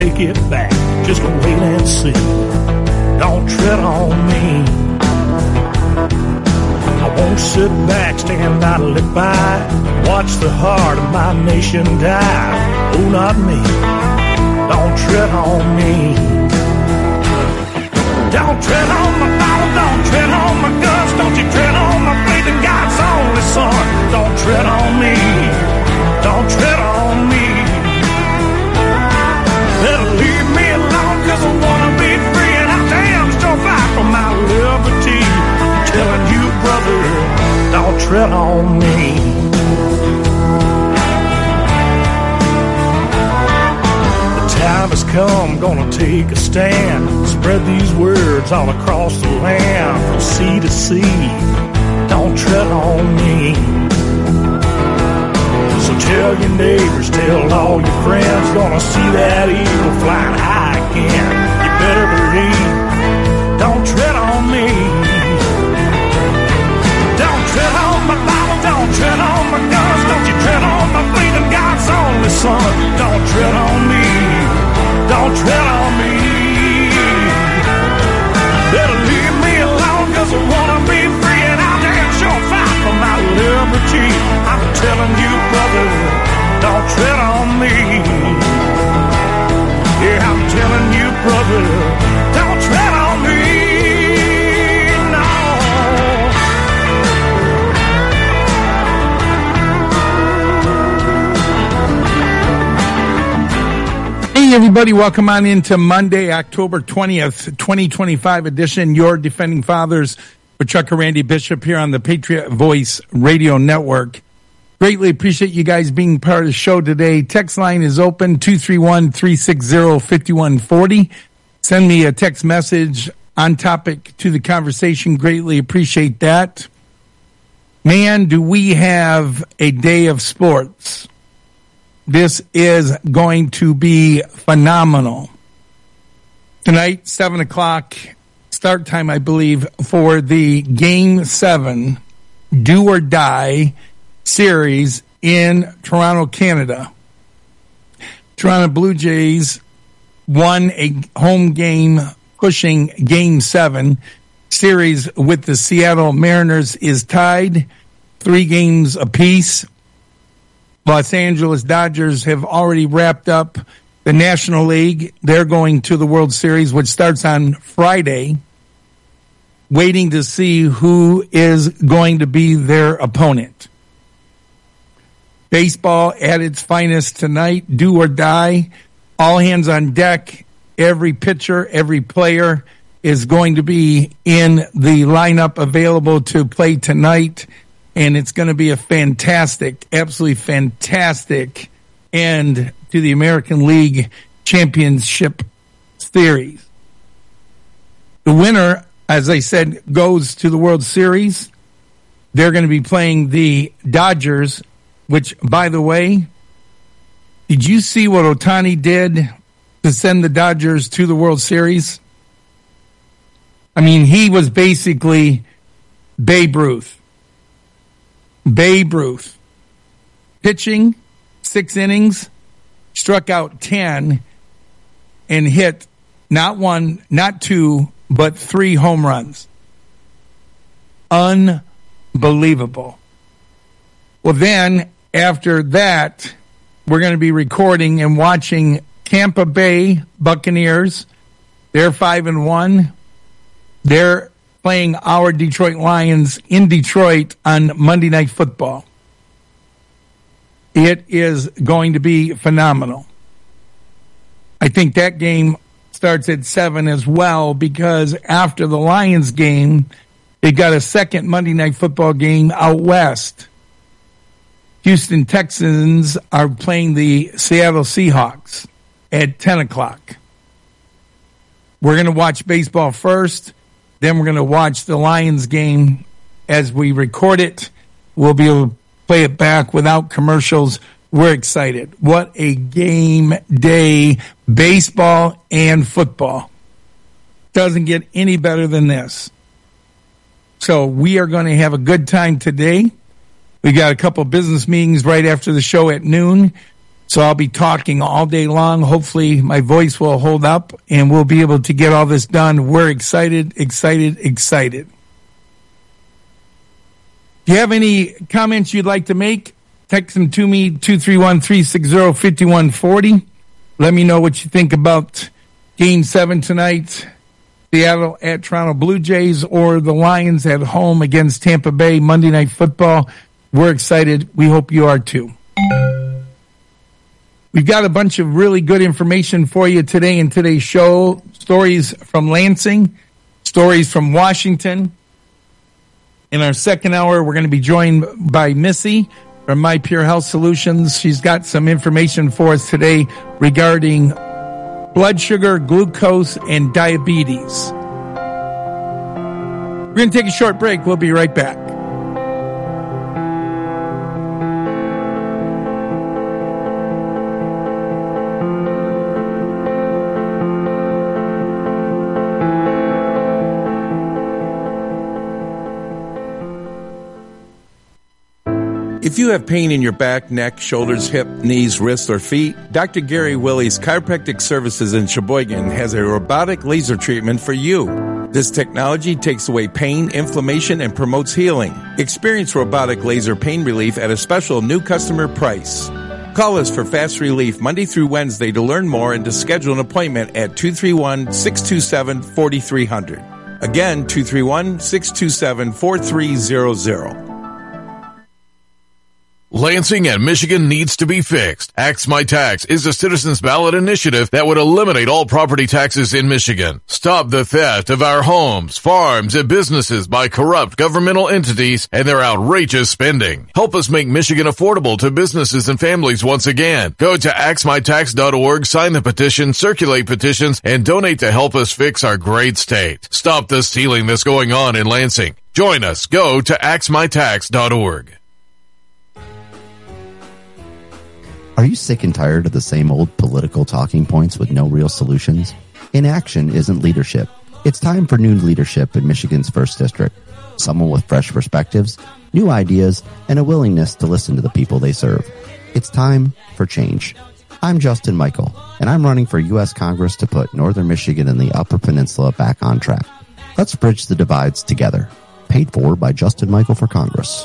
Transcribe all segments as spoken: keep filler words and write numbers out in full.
take it back. Just wait and see. Don't tread on me. I won't sit back, stand idly by, watch the heart of my nation die. Oh, not me. Don't tread on me. Don't tread on my Bible, don't tread on my guns, don't you tread on my faith in God's only Son. Don't tread on me. Don't tread on me. Better leave me alone, cause I wanna be free, and I damn sure fight for my liberty. I'm telling you, brother, don't tread on me. The time has come, gonna take a stand, spread these words all across the land, from sea to sea. Don't tread on me. So tell your neighbors, tell all your friends, gonna see that eagle flying high again. You better believe, don't tread on me. Don't tread on my Bible, don't tread on my guns, don't you tread on my faith in God's only Son. Don't tread on me, don't tread on me. Better leave me alone, cause I wanna be free, and I'll damn sure fight for my liberty. I'm telling you, brother, don't tread on me. Yeah, I'm telling you, brother, don't tread on me. No. Hey, everybody, welcome on into Monday, October twentieth, twenty twenty-five edition, Your Defending Fathers, with Chuck and Randy Bishop here on the Patriot Voice Radio Network. Greatly appreciate you guys being part of the show today. Text line is open, two three one, three six zero, five one four zero. Send me a text message on topic to the conversation. Greatly appreciate that. Man, do we have a day of sports. This is going to be phenomenal. Tonight, seven o'clock, start time, I believe, for the Game seven Do or Die series in Toronto, Canada. Toronto Blue Jays won a home game pushing Game seven. Series with the Seattle Mariners is tied three games apiece. Los Angeles Dodgers have already wrapped up the National League. They're going to the World Series, which starts on Friday, waiting to see who is going to be their opponent. Baseball at its finest tonight, do or die, all hands on deck. Every pitcher, every player is going to be in the lineup available to play tonight, and it's going to be a fantastic, absolutely fantastic end to the American League Championship Series. The winner, as I said, goes to the World Series. They're going to be playing the Dodgers, which, by the way, did you see what Ohtani did to send the Dodgers to the World Series? I mean, he was basically Babe Ruth. Babe Ruth. Pitching, six innings, struck out ten, and hit not one, not two, but three home runs. Unbelievable. Well, then, after that, we're going to be recording and watching Tampa Bay Buccaneers. They're five and one. They're playing our Detroit Lions in Detroit on Monday Night Football. It is going to be phenomenal. I think that game starts at seven as well, because after the Lions game, they got a second Monday Night Football game out west. Houston Texans are playing the Seattle Seahawks at ten o'clock. We're going to watch baseball first. Then we're going to watch the Lions game as we record it. We'll be able to play it back without commercials. We're excited. What a game day, baseball and football. Doesn't get any better than this. So we are going to have a good time today. We got a couple business meetings right after the show at noon. So I'll be talking all day long. Hopefully my voice will hold up and we'll be able to get all this done. We're excited, excited, excited. If you have any comments you'd like to make, text them to me, two three one, three six zero, five one four zero. Let me know what you think about Game seven tonight, Seattle at Toronto Blue Jays, or the Lions at home against Tampa Bay, Monday Night Football. We're excited. We hope you are too. We've got a bunch of really good information for you today in today's show. Stories from Lansing, stories from Washington. In our second hour, we're going to be joined by Missy from My Pure Health Solutions. She's got some information for us today regarding blood sugar, glucose, and diabetes. We're going to take a short break. We'll be right back. If you have pain in your back, neck, shoulders, hip, knees, wrists, or feet, Doctor Gary Willie's Chiropractic Services in Sheboygan has a robotic laser treatment for you. This technology takes away pain, inflammation, and promotes healing. Experience robotic laser pain relief at a special new customer price. Call us for fast relief Monday through Wednesday to learn more and to schedule an appointment at two three one, six two seven, four three zero zero. Again, two three one, six two seven, four three zero zero. Lansing and Michigan needs to be fixed. Axe My Tax is a citizens ballot initiative that would eliminate all property taxes in Michigan. Stop the theft of our homes, farms, and businesses by corrupt governmental entities and their outrageous spending. Help us make Michigan affordable to businesses and families once again. Go to axe my tax dot org, sign the petition, circulate petitions, and donate to help us fix our great state. Stop the stealing that's going on in Lansing. Join us. Go to axe my tax dot org. Are you sick and tired of the same old political talking points with no real solutions? Inaction isn't leadership. It's time for new leadership in Michigan's first District. Someone with fresh perspectives, new ideas, and a willingness to listen to the people they serve. It's time for change. I'm Justin Michael, and I'm running for U S Congress to put Northern Michigan and the Upper Peninsula back on track. Let's bridge the divides together. Paid for by Justin Michael for Congress.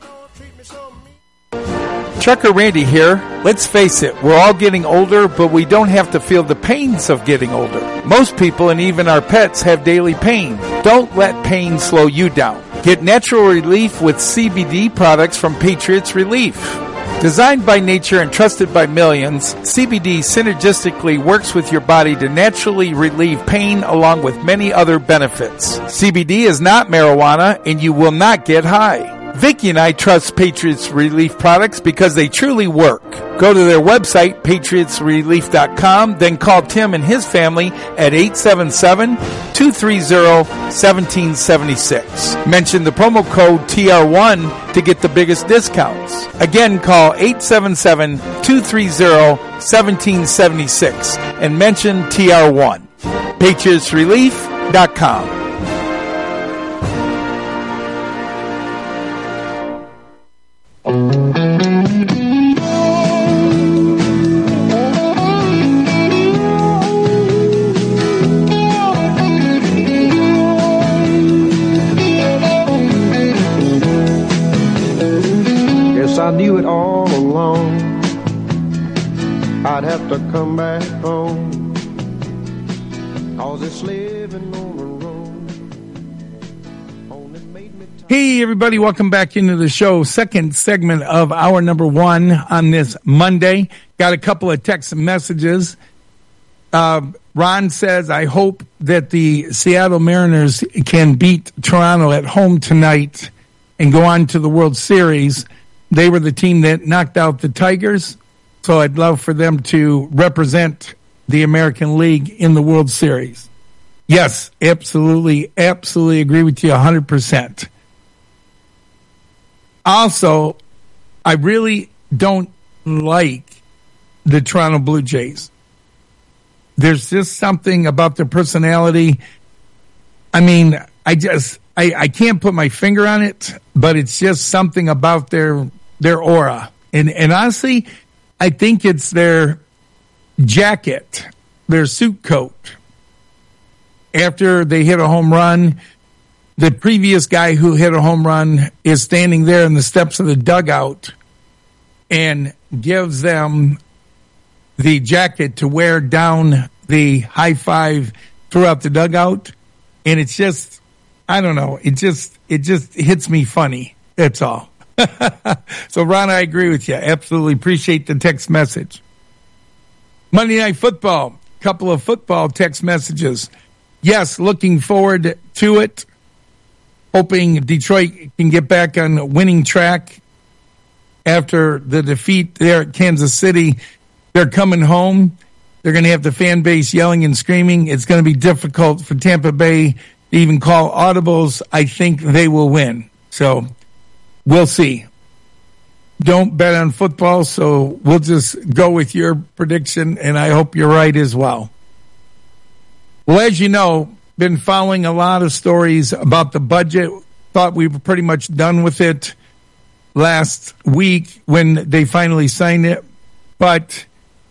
Trucker Randy here. Let's face it, we're all getting older, but we don't have to feel the pains of getting older. Most people and even our pets have daily pain. Don't let pain slow you down. Get natural relief with C B D products from Patriots Relief. Designed by nature and trusted by millions, C B D synergistically works with your body to naturally relieve pain along with many other benefits. C B D is not marijuana and you will not get high. Vicki and I trust Patriots Relief products because they truly work. Go to their website, patriots relief dot com, then call Tim and his family at eight seven seven, two three zero, one seven seven six. Mention the promo code T R one to get the biggest discounts. Again, call eight seven seven, two three zero, one seven seven six and mention T R one. patriots relief dot com. Guess I knew it all along. I'd have to come back home, 'cause it's living on the road only made me tired. Hey, everybody, welcome back into the show. Second segment of hour number one on this Monday. Got a couple of text messages. Uh, Ron says, I hope that the Seattle Mariners can beat Toronto at home tonight and go on to the World Series. They were the team that knocked out the Tigers, so I'd love for them to represent the American League in the World Series. Yes, absolutely, absolutely agree with you one hundred percent. Also, I really don't like the Toronto Blue Jays. There's just something about their personality. I mean, I just, I, I can't put my finger on it, but it's just something about their, their aura. And, and honestly, I think it's their jacket, their suit coat. After they hit a home run, the previous guy who hit a home run is standing there in the steps of the dugout and gives them the jacket to wear down the high five throughout the dugout. And it's just, I don't know, it just, it just hits me funny. That's all. So, Ron, I agree with you. Absolutely appreciate the text message. Monday Night Football, couple of football text messages. Yes, looking forward to it. Hoping Detroit can get back on the winning track after the defeat there at Kansas City. They're coming home. They're going to have the fan base yelling and screaming. It's going to be difficult for Tampa Bay to even call audibles. I think they will win. So we'll see. Don't bet on football, so we'll just go with your prediction, and I hope you're right as well. Well, as you know, been following a lot of stories about the budget. Thought we were pretty much done with it last week when they finally signed it. But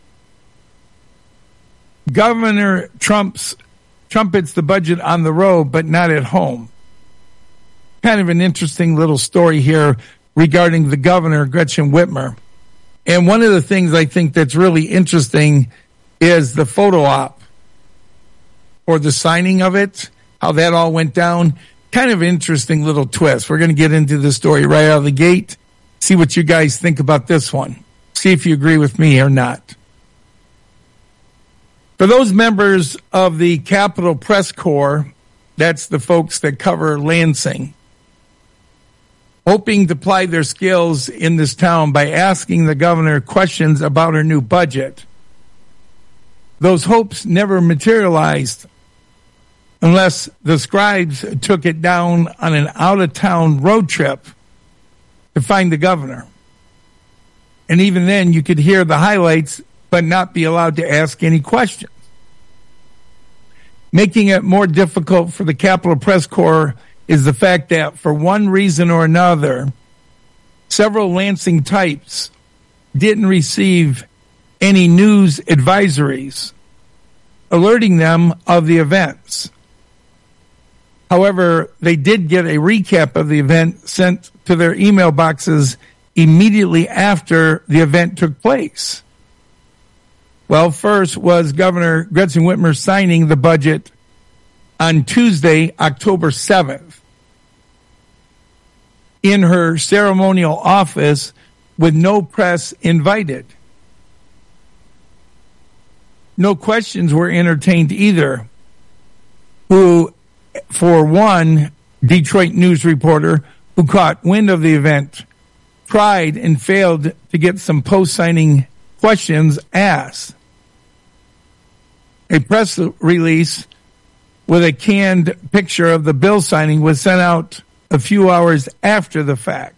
Governor Trump's trumpets the budget on the road, but not at home. Kind of an interesting little story here regarding the governor, Gretchen Whitmer. And one of the things I think that's really interesting is the photo op or the signing of it, how that all went down. Kind of interesting little twist. We're going to get into the story right out of the gate, see what you guys think about this one. See if you agree with me or not. For those members of the Capitol Press Corps, that's the folks that cover Lansing, hoping to apply their skills in this town by asking the governor questions about her new budget. Those hopes never materialized unless the scribes took it down on an out-of-town road trip to find the governor. And even then, you could hear the highlights, but not be allowed to ask any questions. Making it more difficult for the Capitol Press Corps is the fact that, for one reason or another, several Lansing types didn't receive any news advisories alerting them of the events. However, they did get a recap of the event sent to their email boxes immediately after the event took place. Well, first was Governor Gretchen Whitmer signing the budget on Tuesday, October seventh, in her ceremonial office with no press invited. No questions were entertained either, who, for one Detroit news reporter who caught wind of the event, tried and failed to get some post-signing questions asked. A press release with a canned picture of the bill signing was sent out a few hours after the fact.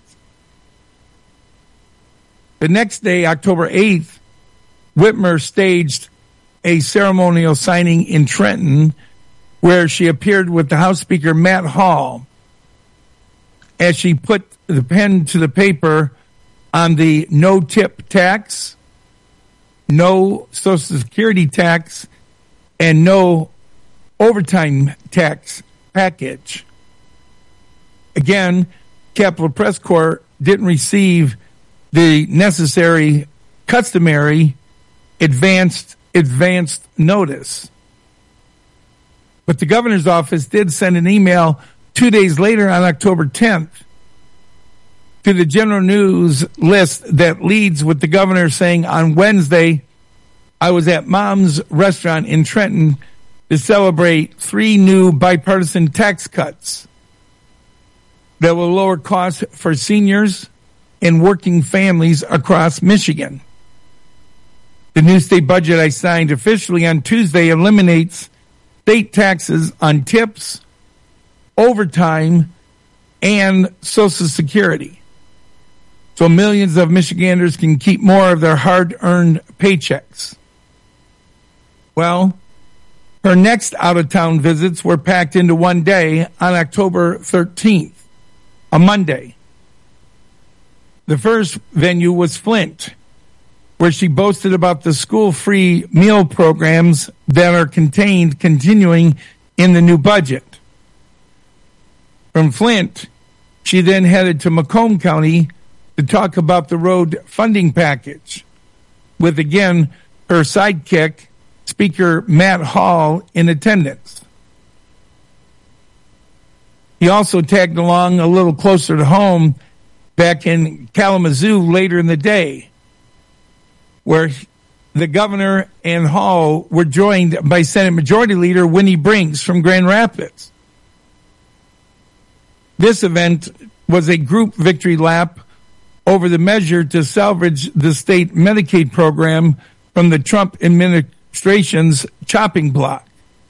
The next day, October eighth, Whitmer staged a ceremonial signing in Trenton where she appeared with the House Speaker Matt Hall as she put the pen to the paper on the no-tip tax, no Social Security tax, and no overtime tax package. Again, Capitol Press Corps didn't receive the necessary, customary, advanced, advanced notice. But the governor's office did send an email two days later on October tenth to the general news list that leads with the governor saying, on Wednesday, I was at Mom's Restaurant in Trenton to celebrate three new bipartisan tax cuts that will lower costs for seniors and working families across Michigan. The new state budget I signed officially on Tuesday eliminates state taxes on tips, overtime, and Social Security, so millions of Michiganders can keep more of their hard-earned paychecks. Well, her next out-of-town visits were packed into one day on October thirteenth, a Monday. The first venue was Flint, where she boasted about the school-free meal programs that are contained continuing in the new budget. From Flint, she then headed to Macomb County to talk about the road funding package, with, again, her sidekick, Speaker Matt Hall, in attendance. He also tagged along a little closer to home back in Kalamazoo later in the day, where the governor and Hall were joined by Senate Majority Leader Winnie Brinks from Grand Rapids. This event was a group victory lap over the measure to salvage the state Medicaid program from the Trump administration's chopping block.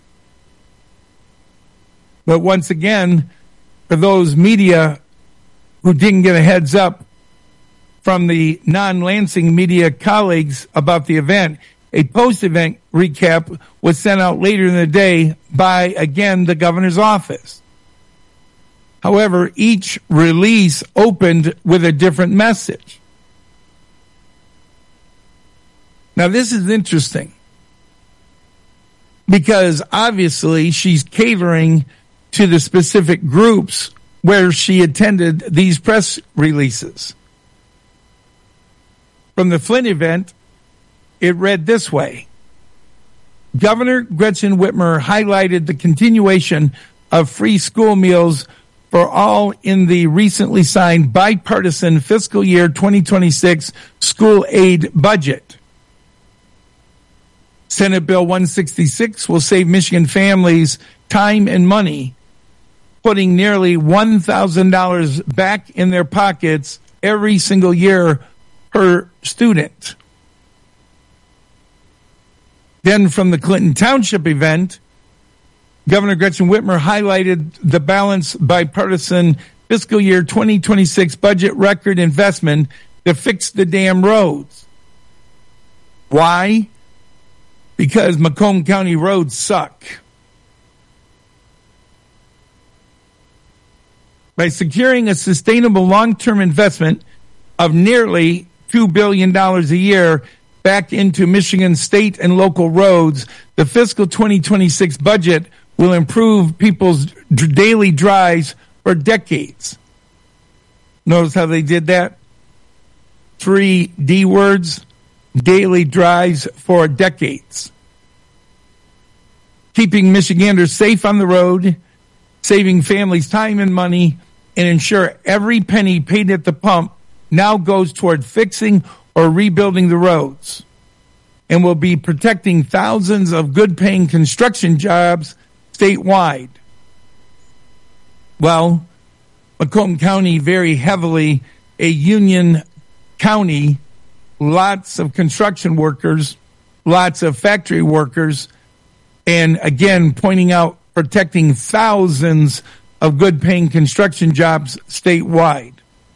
But once again, for those media who didn't get a heads up from the non-Lansing media colleagues about the event, a post-event recap was sent out later in the day by, again, the governor's office. However, each release opened with a different message. Now, this is interesting because obviously she's catering to the specific groups where she attended these press releases. From the Flint event, it read this way. Governor Gretchen Whitmer highlighted the continuation of free school meals for all in the recently signed bipartisan fiscal year twenty twenty-six school aid budget. Senate Bill one sixty-six will save Michigan families time and money, putting nearly one thousand dollars back in their pockets every single year per student. Then from the Clinton Township event, Governor Gretchen Whitmer highlighted the balanced bipartisan fiscal year twenty twenty-six budget record investment to fix the damn roads. Why? Because Macomb County roads suck. By securing a sustainable long-term investment of nearly two billion dollars a year back into Michigan state and local roads, the fiscal twenty twenty-six budget will improve people's daily drives for decades. Notice how they did that? Three D words, daily drives for decades. Keeping Michiganders safe on the road, saving families time and money, and ensure every penny paid at the pump now goes toward fixing or rebuilding the roads, and will be protecting thousands of good-paying construction jobs statewide. Well, Macomb County, very heavily a union county, lots of construction workers, lots of factory workers, and again, pointing out protecting thousands of good-paying construction jobs statewide.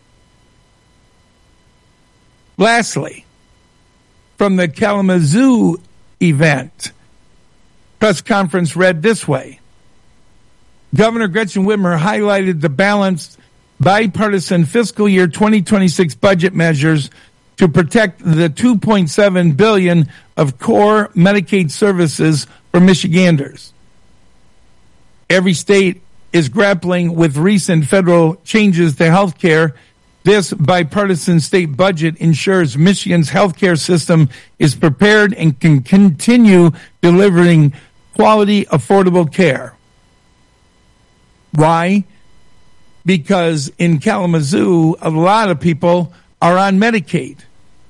Lastly, from the Kalamazoo event, press conference read this way. Governor Gretchen Whitmer highlighted the balanced bipartisan fiscal year twenty twenty-six budget measures to protect the two point seven billion dollars of core Medicaid services for Michiganders. Every state is grappling with recent federal changes to health care. This bipartisan state budget ensures Michigan's healthcare system is prepared and can continue delivering quality, affordable care. Why? Because in Kalamazoo, a lot of people are on Medicaid.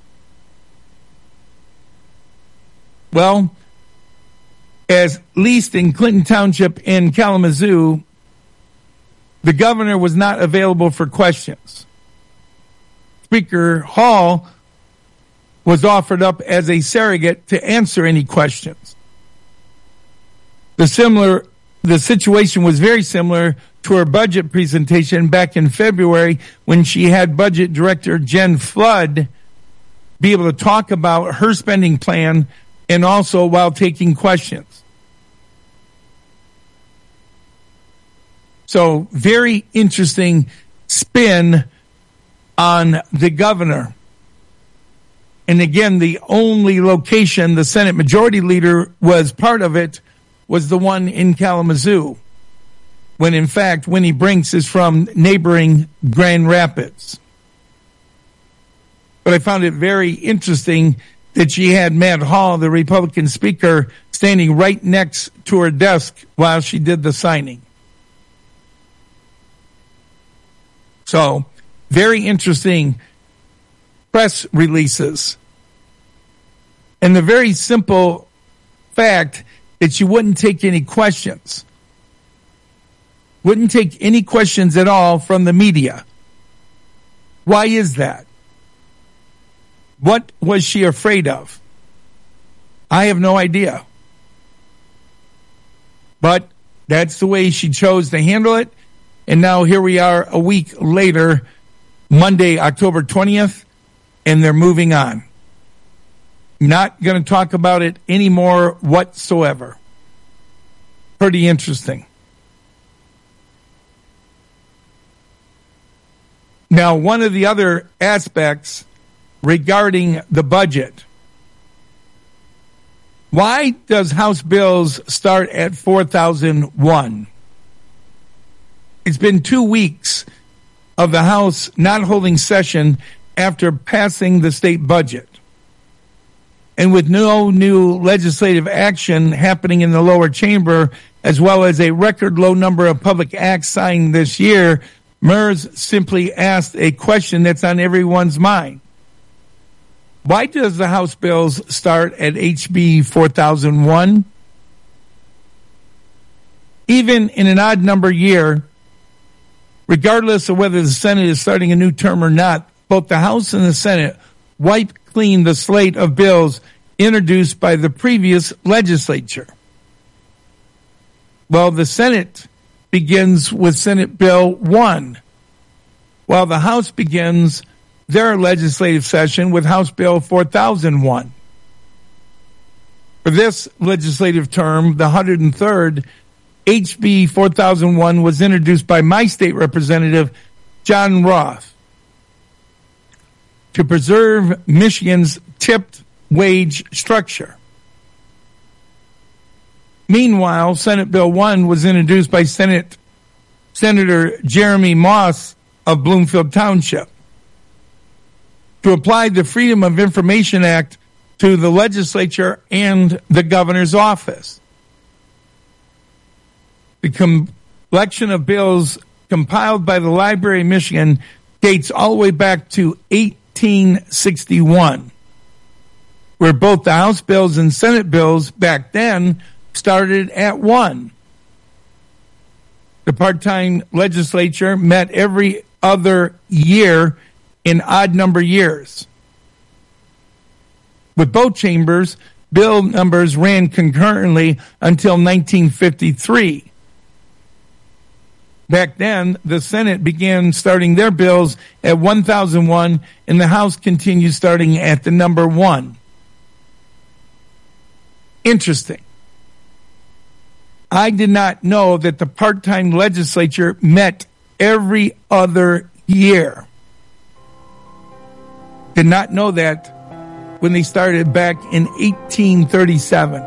Well, at least in Clinton Township in Kalamazoo, the governor was not available for questions. Speaker Hall was offered up as a surrogate to answer any questions. The similar, the situation was very similar to her budget presentation back in February when she had Budget Director Jen Flood be able to talk about her spending plan and also while taking questions. So, very interesting spin on the governor. And again, the only location the Senate Majority Leader was part of it was the one in Kalamazoo, when in fact Winnie Brinks is from neighboring Grand Rapids. But I found it very interesting that she had Matt Hall, the Republican Speaker, standing right next to her desk while she did the signing. So, very interesting press releases. And the very simple fact that she wouldn't take any questions. Wouldn't take any questions at all from the media. Why is that? What was she afraid of? I have no idea. But that's the way she chose to handle it. And now here we are a week later, Monday, October twentieth, and they're moving on. Not going to talk about it anymore whatsoever. Pretty interesting. Now, one of the other aspects regarding the budget. Why does House bills start at four thousand one? It's been two weeks of the House not holding session after passing the state budget. And with no new legislative action happening in the lower chamber, as well as a record low number of public acts signed this year, MERS simply asked a question that's on everyone's mind. Why does the House bills start at H B four thousand one? Even in an odd number year, regardless of whether the Senate is starting a new term or not, both the House and the Senate wipe clean the slate of bills introduced by the previous legislature. Well, the Senate begins with Senate Bill one, while the House begins their legislative session with House Bill four thousand one. For this legislative term, the one hundred third, H B four thousand one was introduced by my state representative, John Roth, to preserve Michigan's tipped wage structure. Meanwhile, Senate Bill one was introduced by Senate Senator Jeremy Moss of Bloomfield Township to apply the Freedom of Information Act to the legislature and the governor's office. The collection of bills compiled by the Library of Michigan dates all the way back to eighteen sixty-one, where both the House bills and Senate bills back then started at one. The part-time legislature met every other year in odd number years. With both chambers, bill numbers ran concurrently until nineteen fifty-three. Back then, the Senate began starting their bills at one thousand one, and the House continued starting at the number one. Interesting. I did not know that the part-time legislature met every other year. Did not know that when they started back in eighteen thirty-seven.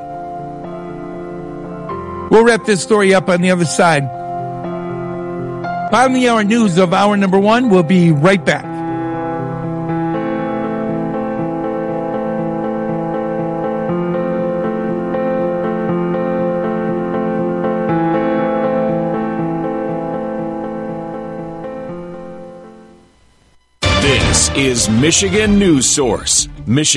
We'll wrap this story up on the other side. Bottom of the hour news of hour number one. We'll be right back. This is Michigan News Source. Michigan